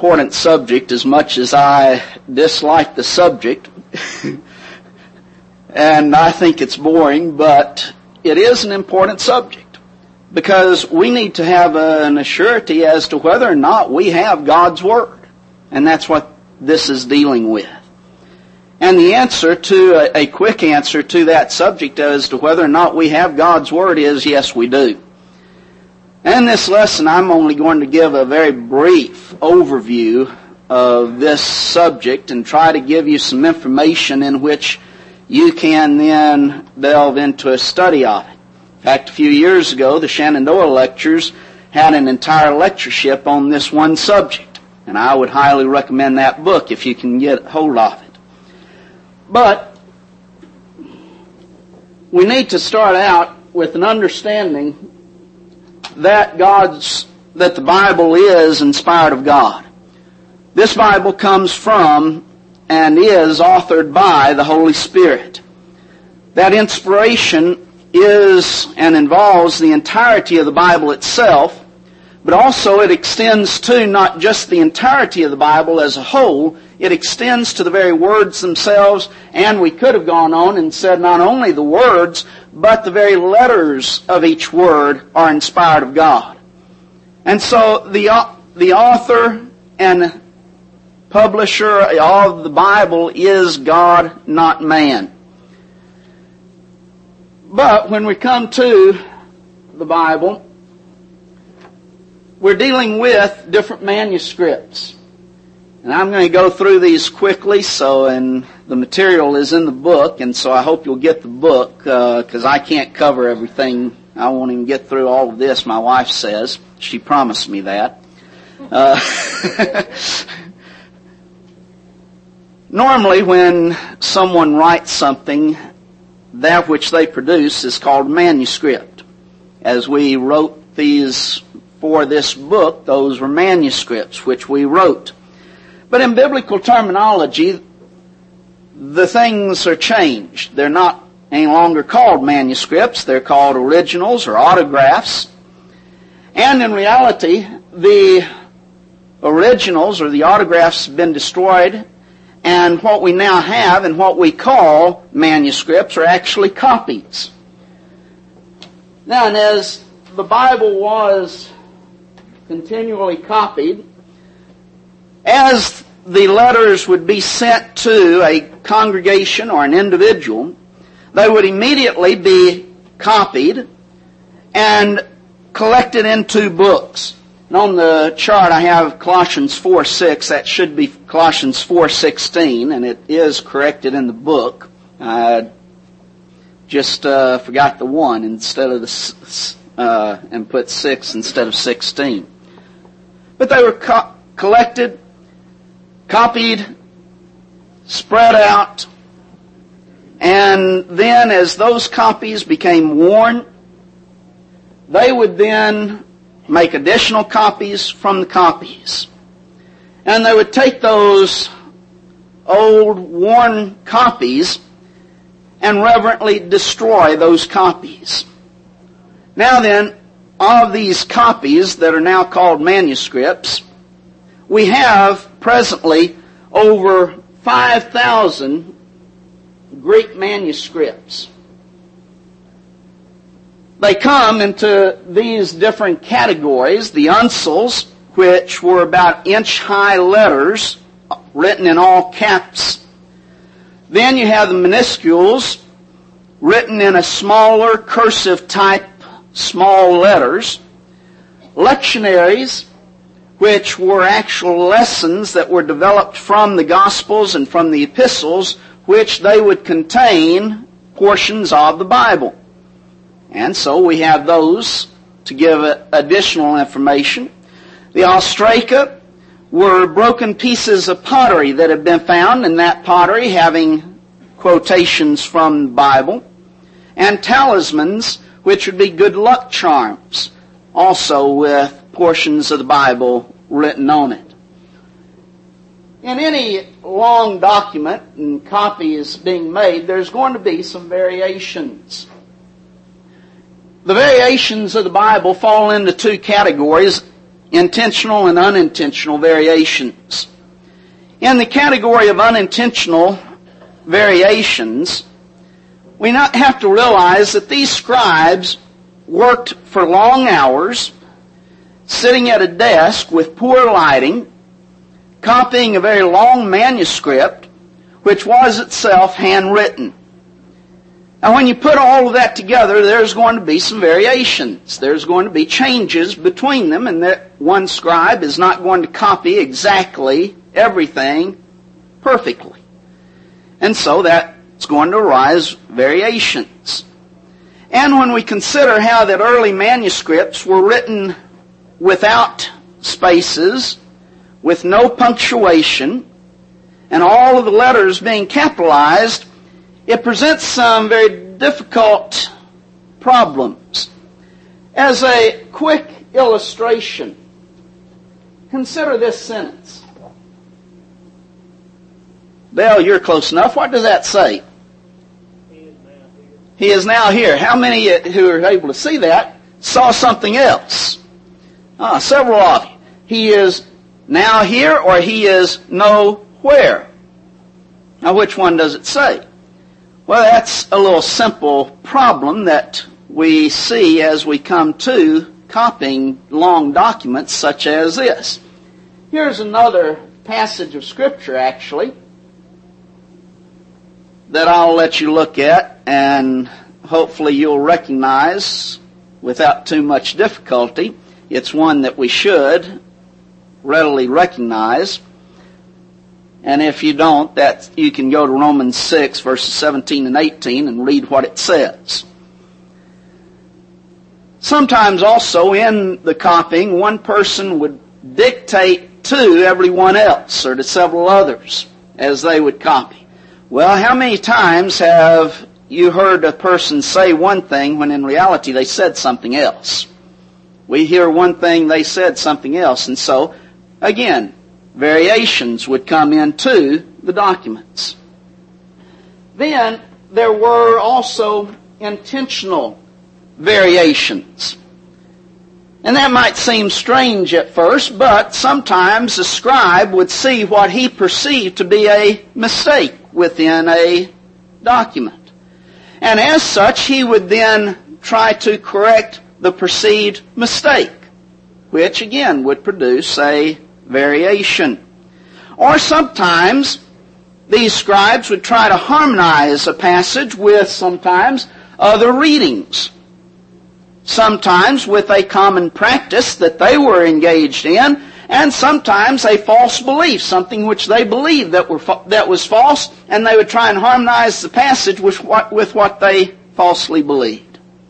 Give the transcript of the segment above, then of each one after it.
important subject as much as I dislike the subject. And I think it's boring, but it is an important subject because we need to have an assurity as to whether or not we have God's Word. And that's what this is dealing with. And the answer to, a quick answer to that subject as to whether or not we have God's Word is yes, we do. And in this lesson, I'm only going to give a very brief overview of this subject and try to give you some information in which you can then delve into a study of it. In fact, a few years ago, the Shenandoah Lectures had an entire lectureship on this one subject. And I would highly recommend that book if you can get hold of it. But we need to start out with an understanding that the Bible is inspired of God. This Bible comes from and is authored by the Holy Spirit. That inspiration is and involves the entirety of the Bible itself, but also it extends to not just the entirety of the Bible as a whole, it extends to the very words themselves, and we could have gone on and said not only the words, but the very letters of each word are inspired of God. And so the author and publisher of the Bible is God, not man. But when we come to the Bible, we're dealing with different manuscripts. And I'm going to go through these quickly, and the material is in the book, and so I hope you'll get the book, because I can't cover everything. I won't even get through all of this, my wife says. She promised me that. Normally, when someone writes something, that which they produce is called manuscript. As we wrote these for this book, those were manuscripts which we wrote. But in biblical terminology, the things are changed. They're not any longer called manuscripts. They're called originals or autographs. And in reality, the originals or the autographs have been destroyed, and what we now have and what we call manuscripts are actually copies. Now, and as the Bible was continually copied, as the letters would be sent to a congregation or an individual, they would immediately be copied and collected into books. And on the chart I have Colossians 4:6. That should be Colossians 4:16, and it is corrected in the book. I just forgot the 1 instead of and put 6 instead of 16. But they were collected, copied, spread out, and then as those copies became worn, they would then make additional copies from the copies. And they would take those old, worn copies and reverently destroy those copies. Now then, of these copies that are now called manuscripts, we have presently over 5,000 Greek manuscripts. They come into these different categories. The uncials, which were about inch-high letters written in all caps. Then you have the minuscules, written in a smaller cursive type, small letters. Lectionaries, which were actual lessons that were developed from the Gospels and from the epistles, which they would contain portions of the Bible. And so we have those to give additional information. The ostraca were broken pieces of pottery that had been found, and that pottery having quotations from the Bible. And talismans, which would be good luck charms, also with portions of the Bible written on it. In any long document and copies being made, there's going to be some variations. The variations of the Bible fall into two categories. intentional and unintentional variations. In the category of unintentional variations, we have to realize that these scribes worked for long hours, sitting at a desk with poor lighting, copying a very long manuscript, which was itself handwritten. Now, when you put all of that together, there's going to be some variations. There's going to be changes between them, and that one scribe is not going to copy exactly everything perfectly. And so that's going to arise variations. And when we consider how that early manuscripts were written without spaces, with no punctuation, and all of the letters being capitalized, it presents some very difficult problems. As a quick illustration, consider this sentence. Bell, you're close enough. What does that say? He is now here. How many who are able to see that saw something else? Several of you. He is now here, or he is nowhere. Now, which one does it say? Well, that's a little simple problem that we see as we come to copying long documents such as this. Here's another passage of Scripture, actually, that I'll let you look at, and hopefully you'll recognize without too much difficulty. It's one that we should readily recognize. And if you don't, you can go to Romans 6, verses 17 and 18 and read what it says. Sometimes also in the copying, one person would dictate to everyone else or to several others as they would copy. Well, how many times have you heard a person say one thing when in reality they said something else? We hear one thing, they said something else. And so, again, variations would come into the documents. Then there were also intentional variations. And that might seem strange at first, but sometimes the scribe would see what he perceived to be a mistake within a document. And as such, he would then try to correct the perceived mistake, which again would produce a variation. Or sometimes these scribes would try to harmonize a passage with sometimes other readings, sometimes with a common practice that they were engaged in, and sometimes a false belief, something which they believed that was false, and they would try and harmonize the passage with what they falsely believed.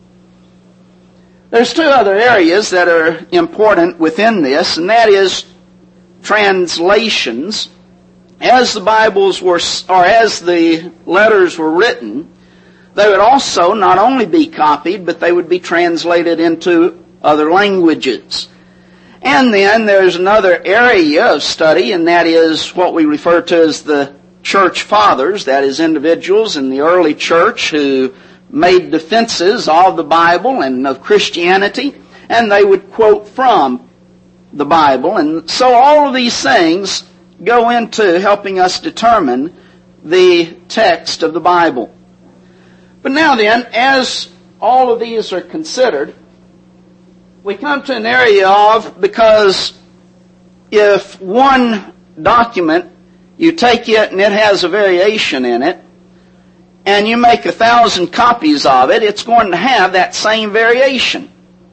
There's two other areas that are important within this, and that is translations. As the Bibles were, or as the letters were written, they would also not only be copied, but they would be translated into other languages. And then there's another area of study, and that is what we refer to as the church fathers, that is individuals in the early church who made defenses of the Bible and of Christianity, and they would quote from the Bible. And so all of these things go into helping us determine the text of the Bible. But now then, as all of these are considered, we come to an area of, because if one document, you take it and it has a variation in it, and you make 1,000 copies of it, it's going to have that same variation.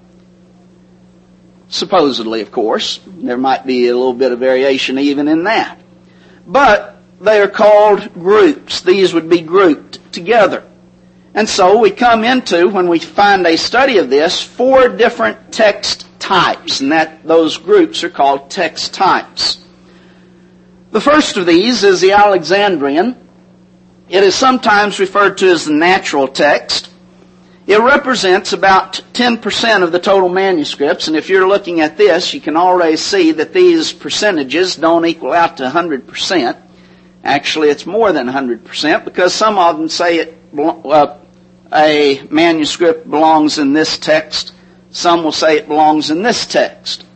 Supposedly, of course. There might be a little bit of variation even in that. But they are called groups. These would be grouped together. And so we come into, when we find a study of this, 4 different text types, and those groups are called text types. The first of these is the Alexandrian. It is sometimes referred to as the natural text. It represents about 10% of the total manuscripts, and if you're looking at this, you can already see that these percentages don't equal out to 100%. Actually, it's more than 100%, because some of them say a manuscript belongs in this text. Some will say it belongs in this text.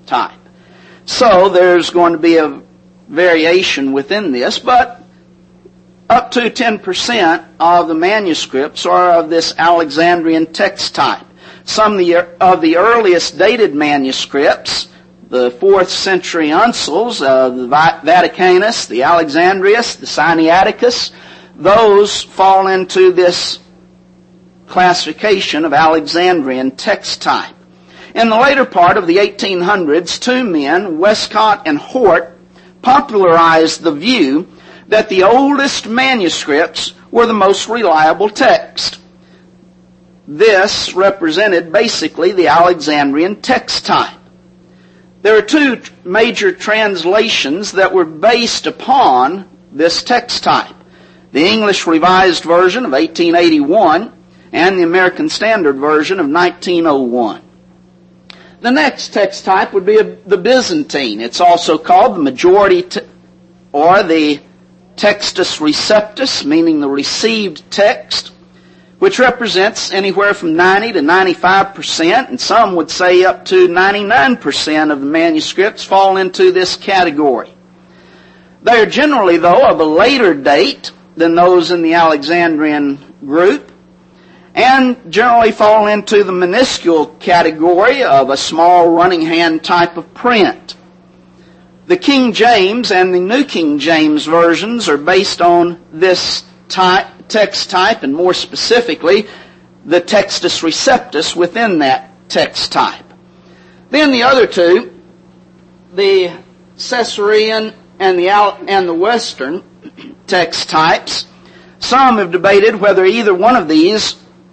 type. So there's going to be a variation within this, but up to 10% of the manuscripts are of this Alexandrian text type. Some of the earliest dated manuscripts, the 4th century uncials, the Vaticanus, the Alexandrius, the Sinaiticus, those fall into this classification of Alexandrian text type. In the later part of the 1800s, two men, Westcott and Hort, popularized the view that the oldest manuscripts were the most reliable text. This represented basically the Alexandrian text type. There are two major translations that were based upon this text type. The English Revised Version of 1881 and the American Standard Version of 1901. The next text type would be the Byzantine. It's also called the majority or the Textus Receptus, meaning the received text, which represents anywhere from 90 to 95%, and some would say up to 99% of the manuscripts fall into this category. They are generally, though, of a later date than those in the Alexandrian group, and generally fall into the minuscule category of a small running hand type of print. The King James and the New King James versions are based on this text type, and more specifically, the Textus Receptus within that text type. Then the other two, the Caesarean and the Western text types, some have debated whether either one of these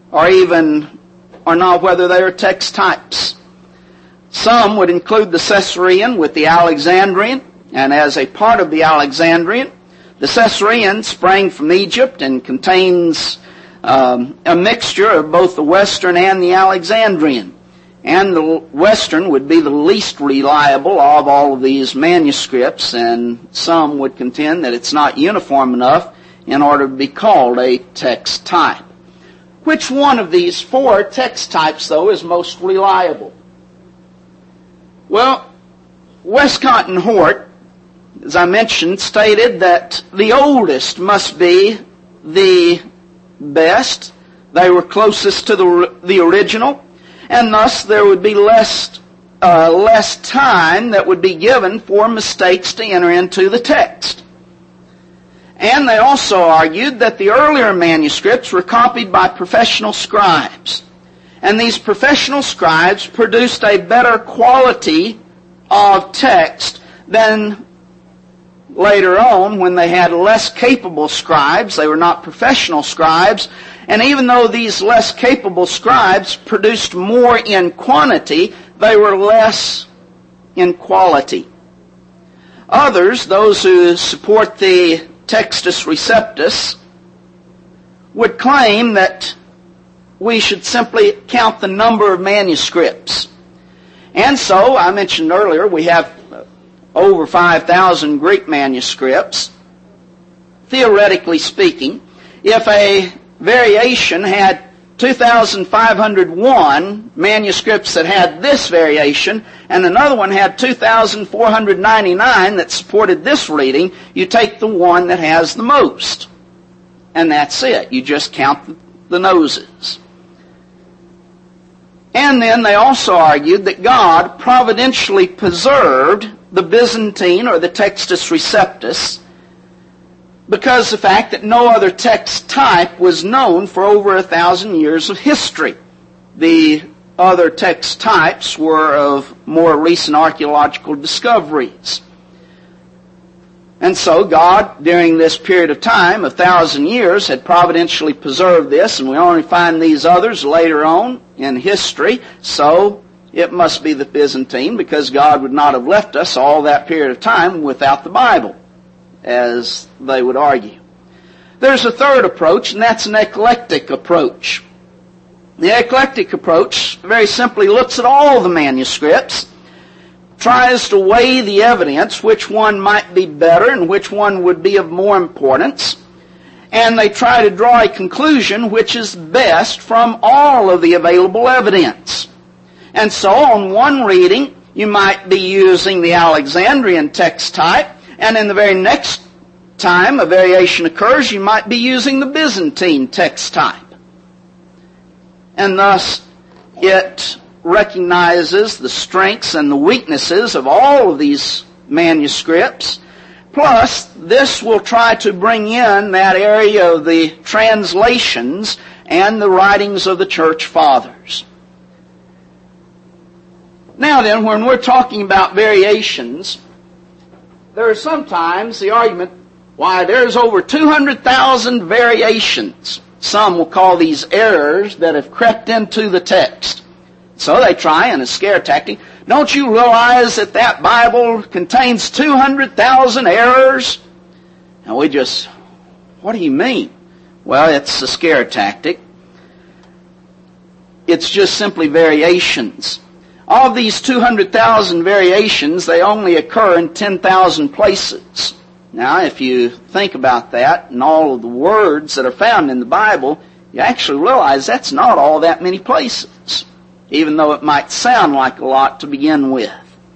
or not whether they are text types. Some would include the Caesarean with the Alexandrian, and as a part of the Alexandrian, the Caesarean sprang from Egypt and contains a mixture of both the Western and the Alexandrian. And the Western would be the least reliable of all of these manuscripts, and some would contend that it's not uniform enough in order to be called a text type. Which one of these four text types, though, is most reliable? Well, Westcott and Hort, as I mentioned, stated that the oldest must be the best. They were closest to the original, and thus there would be less time that would be given for mistakes to enter into the text. And they also argued that the earlier manuscripts were copied by professional scribes. And these professional scribes produced a better quality of text than later on when they had less capable scribes. They were not professional scribes. And even though these less capable scribes produced more in quantity, they were less in quality. Others, those who support the Textus Receptus, would claim that we should simply count the number of manuscripts. And so, I mentioned earlier, we have over 5,000 Greek manuscripts. Theoretically speaking, if a variation had 2,501 manuscripts that had this variation, and another one had 2,499 that supported this reading, you take the one that has the most. And that's it. You just count the noses. And then they also argued that God providentially preserved the Byzantine or the Textus Receptus because the fact that no other text type was known for over 1,000 years of history. The other text types were of more recent archaeological discoveries. And so God, during this period of time, 1,000 years, had providentially preserved this, and we only find these others later on in history, so it must be the Byzantine, because God would not have left us all that period of time without the Bible, as they would argue. There's a third approach, and that's an eclectic approach. The eclectic approach very simply looks at all the manuscripts, tries to weigh the evidence, which one might be better and which one would be of more importance, and they try to draw a conclusion which is best from all of the available evidence. And so on one reading, you might be using the Alexandrian text type, and in the very next time a variation occurs, you might be using the Byzantine text type. And thus, it recognizes the strengths and the weaknesses of all of these manuscripts. Plus, this will try to bring in that area of the translations and the writings of the church fathers. Now then, when we're talking about variations, there is sometimes the argument, why, there's over 200,000 variations. Some will call these errors that have crept into the text. So they try, in a scare tactic, don't you realize that that Bible contains 200,000 errors? And we just, what do you mean? Well, it's a scare tactic. It's just simply variations. Of these 200,000 variations, they only occur in 10,000 places. Now, if you think about that and all of the words that are found in the Bible, you actually realize that's not all that many places, even though it might sound like a lot to begin with.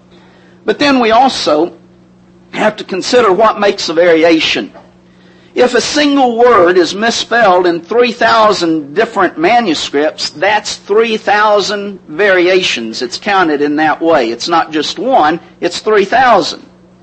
But then we also have to consider what makes a variation. If a single word is misspelled in 3,000 different manuscripts, that's 3,000 variations. It's counted in that way. It's not just one, it's 3,000.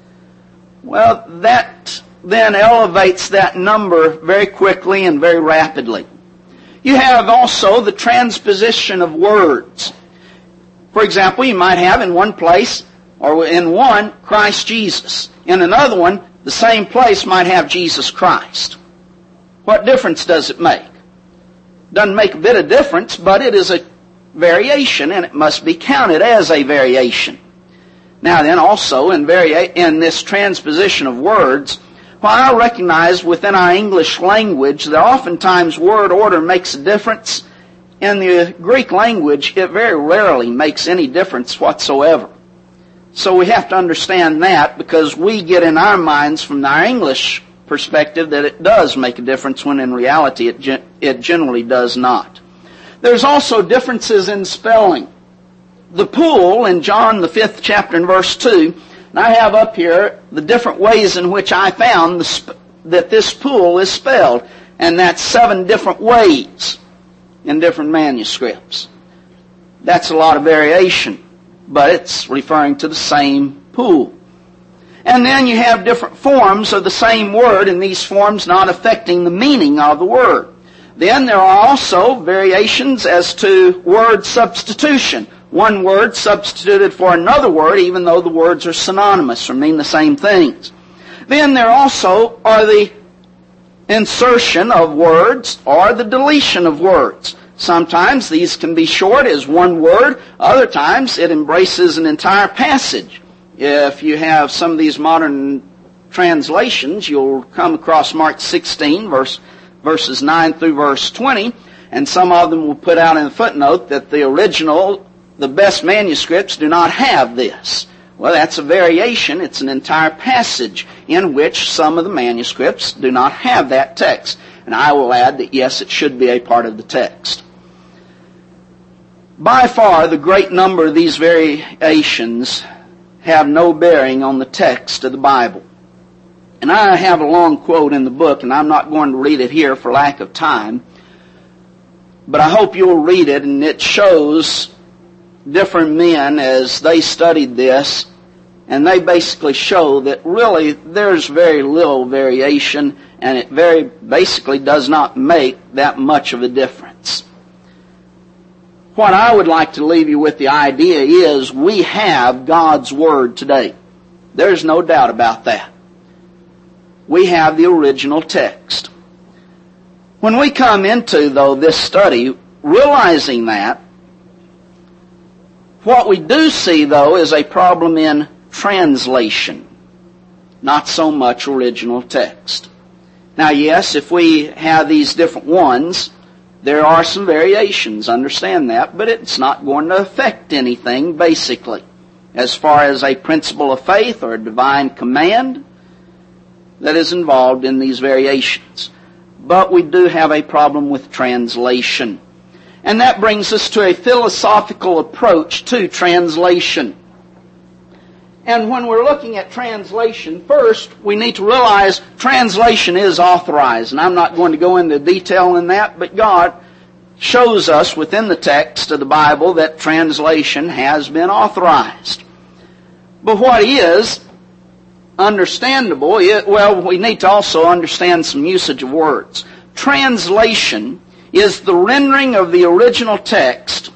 Well, that then elevates that number very quickly and very rapidly. You have also the transposition of words. For example, you might have in one place, or in one, Christ Jesus. In another one, the same place might have Jesus Christ. What difference does it make? Doesn't make a bit of difference, but it is a variation, and it must be counted as a variation. Now then, also in this transposition of words, while I recognize within our English language that oftentimes word order makes a difference, in the Greek language it very rarely makes any difference whatsoever. So we have to understand that, because we get in our minds from our English perspective that it does make a difference, when in reality it generally does not. There's also differences in spelling. The pool in John the 5th chapter and verse 2, and I have up here the different ways in which I found that this pool is spelled, and that's 7 different ways in different manuscripts. That's a lot of variation, but it's referring to the same pool. And then you have different forms of the same word, and these forms not affecting the meaning of the word. Then there are also variations as to word substitution. One word substituted for another word, even though the words are synonymous or mean the same things. Then there also are the insertion of words or the deletion of words. Sometimes these can be short as one word. Other times it embraces an entire passage. If you have some of these modern translations, you'll come across Mark 16, verses 9 through verse 20, and some of them will put out in a footnote that the original, the best manuscripts do not have this. Well, that's a variation. It's an entire passage in which some of the manuscripts do not have that text. And I will add that, yes, it should be a part of the text. By far, the great number of these variations have no bearing on the text of the Bible. And I have a long quote in the book, and I'm not going to read it here for lack of time, but I hope you'll read it, and it shows different men as they studied this, and they basically show that really there's very little variation, and it very basically does not make that much of a difference. What I would like to leave you with the idea is we have God's Word today. There's no doubt about that. We have the original text. When we come into, though, this study, realizing that, what we do see, though, is a problem in translation, not so much original text. Now, yes, if we have these different ones, there are some variations, understand that, but it's not going to affect anything, basically, as far as a principle of faith or a divine command that is involved in these variations. But we do have a problem with translation. And that brings us to a philosophical approach to translation. And when we're looking at translation, first we need to realize translation is authorized. And I'm not going to go into detail in that, but God shows us within the text of the Bible that translation has been authorized. But what is understandable, we need to also understand some usage of words. Translation is the rendering of the original text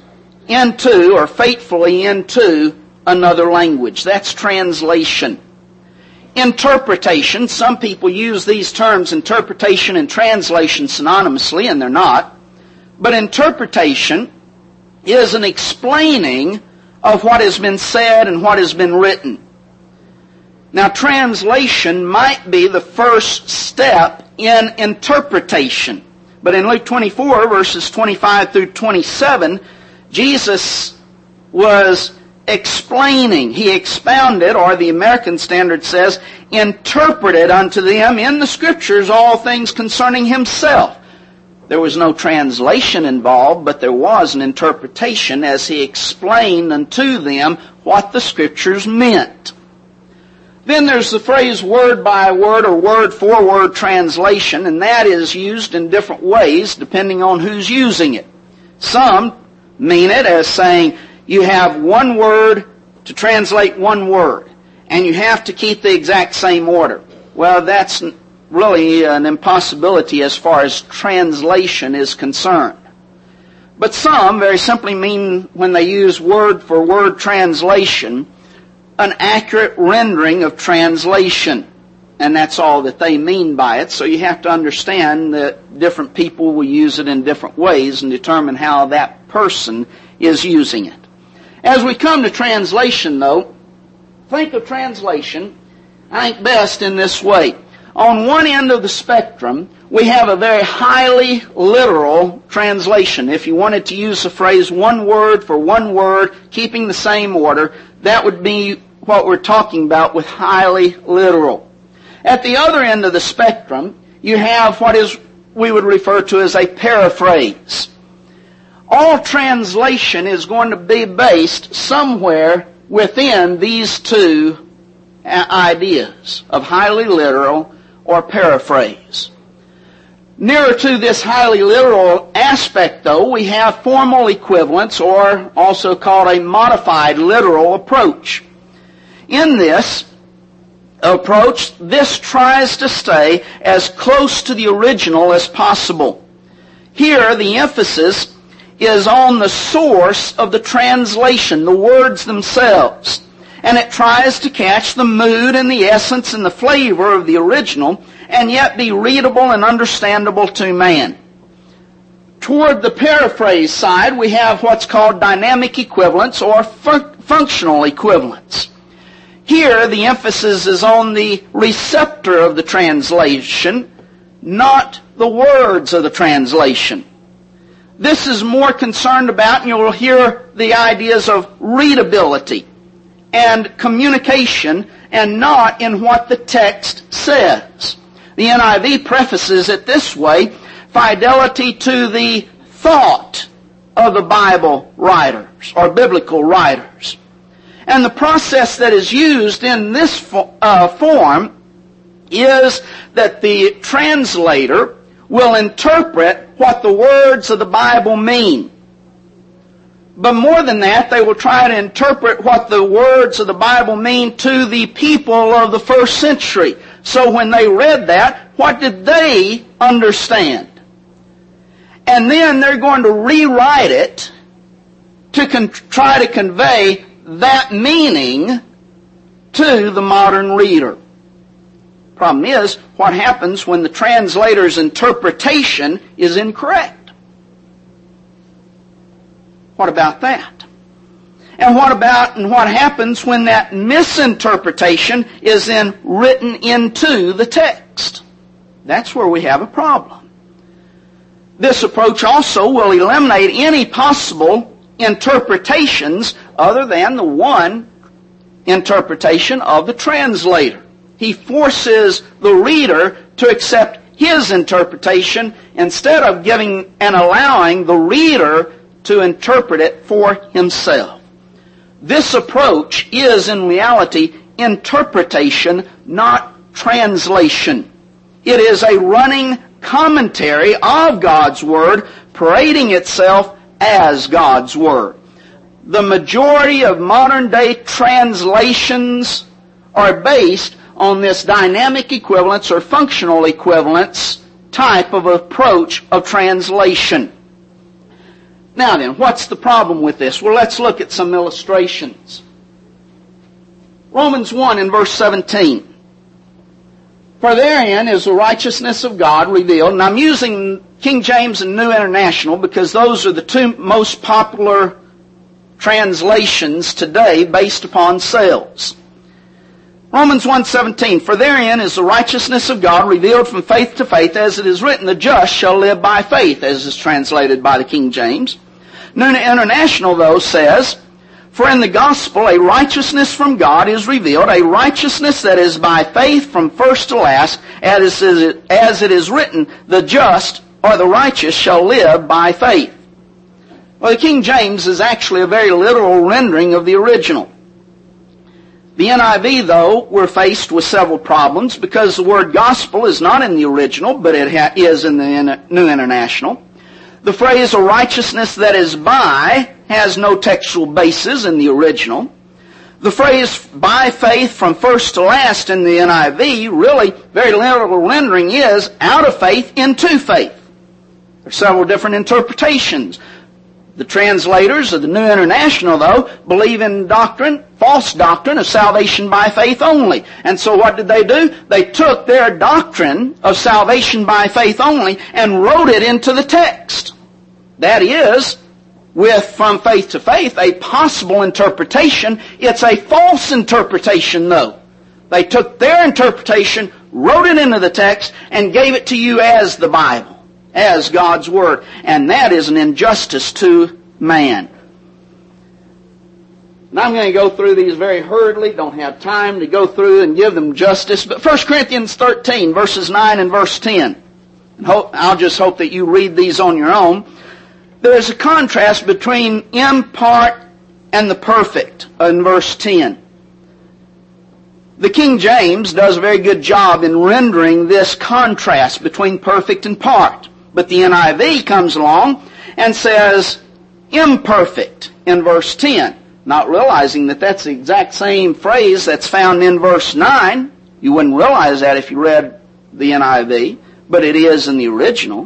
into, or faithfully into, another language. That's translation. Interpretation, some people use these terms interpretation and translation synonymously, and they're not. But interpretation is an explaining of what has been said and what has been written. Now, translation might be the first step in interpretation. But in Luke 24, verses 25 through 27, Jesus was explaining. He expounded, or the American Standard says, interpreted unto them in the Scriptures all things concerning Himself. There was no translation involved, but there was an interpretation as He explained unto them what the Scriptures meant. Then there's the phrase word by word or word for word translation, and that is used in different ways depending on who's using it. Some mean it as saying you have one word to translate one word, and you have to keep the exact same order. Well, that's really an impossibility as far as translation is concerned. But some very simply mean, when they use word for word translation, an accurate rendering of translation. And that's all that they mean by it. So you have to understand that different people will use it in different ways and determine how that person is using it. As we come to translation, though, think of translation, I think, best in this way. On one end of the spectrum, we have a very highly literal translation. If you wanted to use the phrase one word for one word, keeping the same order, that would be what we're talking about with highly literal. At the other end of the spectrum, you have what we would refer to as a paraphrase. All translation is going to be based somewhere within these two ideas of highly literal or paraphrase. Nearer to this highly literal aspect, though, we have formal equivalence, or also called a modified literal approach. In this approach, this tries to stay as close to the original as possible. Here, the emphasis is on the source of the translation, the words themselves. And it tries to catch the mood and the essence and the flavor of the original, and yet be readable and understandable to man. Toward the paraphrase side, we have what's called dynamic equivalence or functional equivalence. Here, the emphasis is on the receptor of the translation, not the words of the translation. This is more concerned about, and you'll hear the ideas of readability and communication, and not in what the text says. The NIV prefaces it this way: fidelity to the thought of the Bible writers, or biblical writers. And the process that is used in this form is that the translator will interpret what the words of the Bible mean. But more than that, they will try to interpret what the words of the Bible mean to the people of the first century. So when they read that, what did they understand? And then they're going to rewrite it to try to convey that meaning to the modern reader. Problem is, what happens when the translator's interpretation is incorrect? What about that? And what happens when that misinterpretation is then written into the text? That's where we have a problem. This approach also will eliminate any possible interpretations other than the one interpretation of the translator. He forces the reader to accept his interpretation instead of giving and allowing the reader to interpret it for himself. This approach is in reality interpretation, not translation. It is a running commentary of God's Word, parading itself as God's Word. The majority of modern day translations are based on this dynamic equivalence or functional equivalence type of approach of translation. Now then, what's the problem with this? Well, let's look at some illustrations. Romans 1 in verse 17. For therein is the righteousness of God revealed. And I'm using King James and New International because those are the two most popular translations today based upon sales. Romans 1:17, for therein is the righteousness of God revealed from faith to faith, as it is written, the just shall live by faith, as is translated by the King James. New International, though, says, for in the gospel a righteousness from God is revealed, a righteousness that is by faith from first to last, as it is written, the just or the righteous shall live by faith. Well, the King James is actually a very literal rendering of the original. The NIV, though, we're faced with several problems because the word gospel is not in the original, but it is in the New International. The phrase, a righteousness that is by, has no textual basis in the original. The phrase, by faith from first to last in the NIV, really, very literal rendering is, out of faith into faith. There are several different interpretations. The translators of the New International, though, believe in doctrine, false doctrine of salvation by faith only. And so what did they do? They took their doctrine of salvation by faith only and wrote it into the text. That is, with from faith to faith, a possible interpretation. It's a false interpretation, though. They took their interpretation, wrote it into the text, and gave it to you as the Bible, as God's Word. And that is an injustice to man. Now I'm going to go through these very hurriedly. Don't have time to go through and give them justice. But 1 Corinthians 13, verses 9 and verse 10. I'll just hope that you read these on your own. There's a contrast between in part and the perfect in verse 10. The King James does a very good job in rendering this contrast between perfect and part. But the NIV comes along and says imperfect in verse 10, not realizing that that's the exact same phrase that's found in verse 9. You wouldn't realize that if you read the NIV, but it is in the original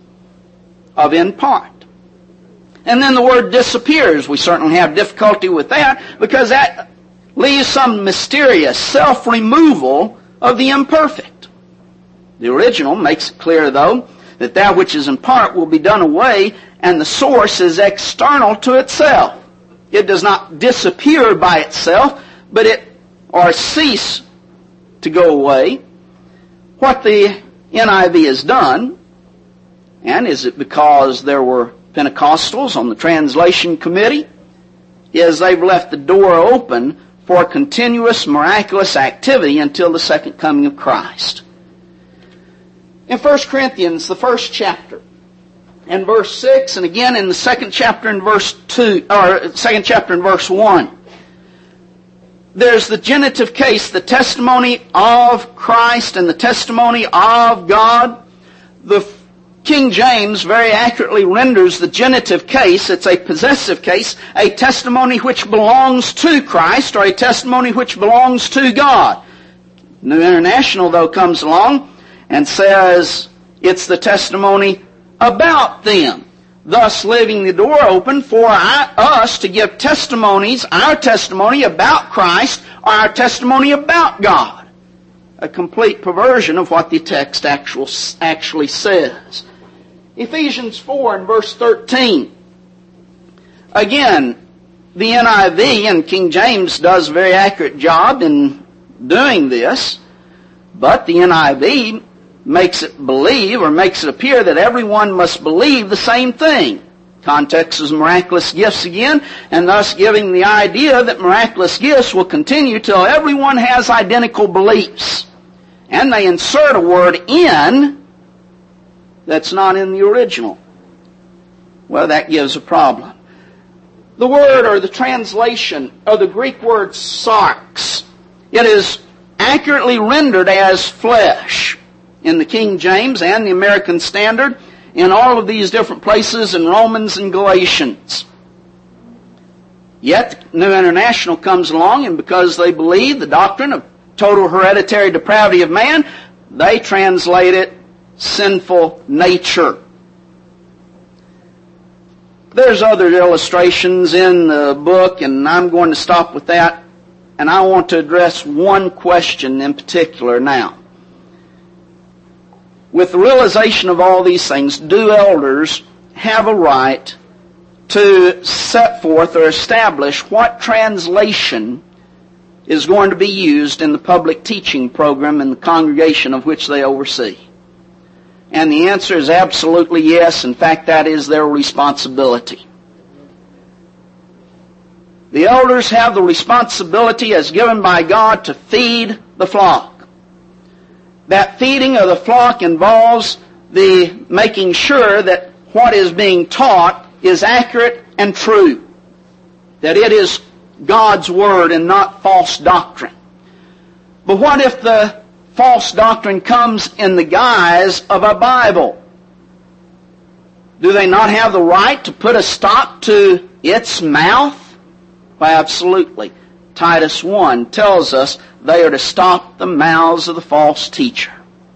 of in part. And then the word disappears. We certainly have difficulty with that because that leaves some mysterious self-removal of the imperfect. The original makes it clear, though, that that which is in part will be done away and the source is external to itself. It does not disappear by itself, but or cease to go away. What the NIV has done, and is it because there were Pentecostals on the translation committee, is they've left the door open for continuous miraculous activity until the second coming of Christ. In 1 Corinthians, the first chapter, and verse 6, and again in the second chapter and verse 2, or second chapter and verse 1, there's the genitive case, the testimony of Christ and the testimony of God. The King James very accurately renders the genitive case, it's a possessive case, a testimony which belongs to Christ or a testimony which belongs to God. New International, though, comes along and says it's the testimony about them, thus leaving the door open for us to give testimonies, our testimony about Christ or our testimony about God. A complete perversion of what the text actually says. Ephesians 4 and verse 13. Again, the NIV and King James does a very accurate job in doing this, but the NIV makes it believe or makes it appear that everyone must believe the same thing. Context is miraculous gifts again, and thus giving the idea that miraculous gifts will continue till everyone has identical beliefs. And they insert a word in that's not in the original. Well, that gives a problem. the word or the translation of the Greek word sarx. It is accurately rendered as flesh in the King James and the American Standard, in all of these different places in Romans and Galatians. Yet the New International comes along, and because they believe the doctrine of total hereditary depravity of man, they translate it sinful nature. There's other illustrations in the book, and I'm going to stop with that, and I want to address one question in particular now. With the realization of all these things, do elders have a right to set forth or establish what translation is going to be used in the public teaching program in the congregation of which they oversee? And the answer is absolutely yes. In fact, that is their responsibility. The elders have the responsibility as given by God to feed the flock. That feeding of the flock involves the making sure that what is being taught is accurate and true. That it is God's Word and not false doctrine. But what if the false doctrine comes in the guise of a Bible? Do they not have the right to put a stop to its mouth? Why, absolutely. Titus 1 tells us they are to stop the mouths of the false teacher.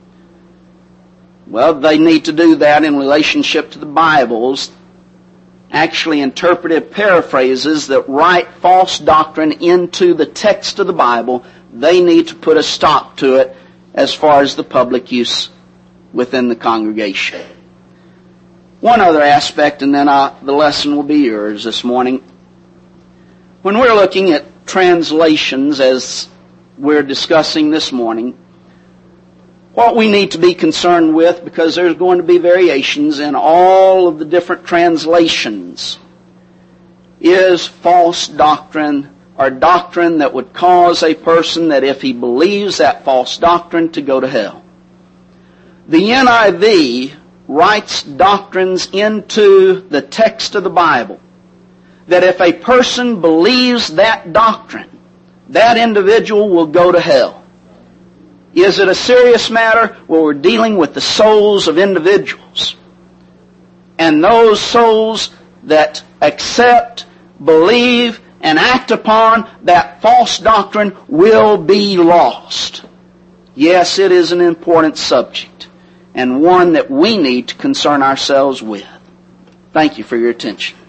Well, they need to do that in relationship to the Bibles, actually interpretive paraphrases that write false doctrine into the text of the Bible. They need to put a stop to it as far as the public use within the congregation. One other aspect, and then the lesson will be yours this morning. When we're looking at translations, as we're discussing this morning, what we need to be concerned with, because there's going to be variations in all of the different translations, is false doctrine, or doctrine that would cause a person that if he believes that false doctrine to go to hell. The NIV writes doctrines into the text of the Bible that if a person believes that doctrine, that individual will go to hell. Is it a serious matter? Well, we're dealing with the souls of individuals. And those souls that accept, believe, and act upon that false doctrine will be lost. Yes, it is an important subject, and one that we need to concern ourselves with. Thank you for your attention.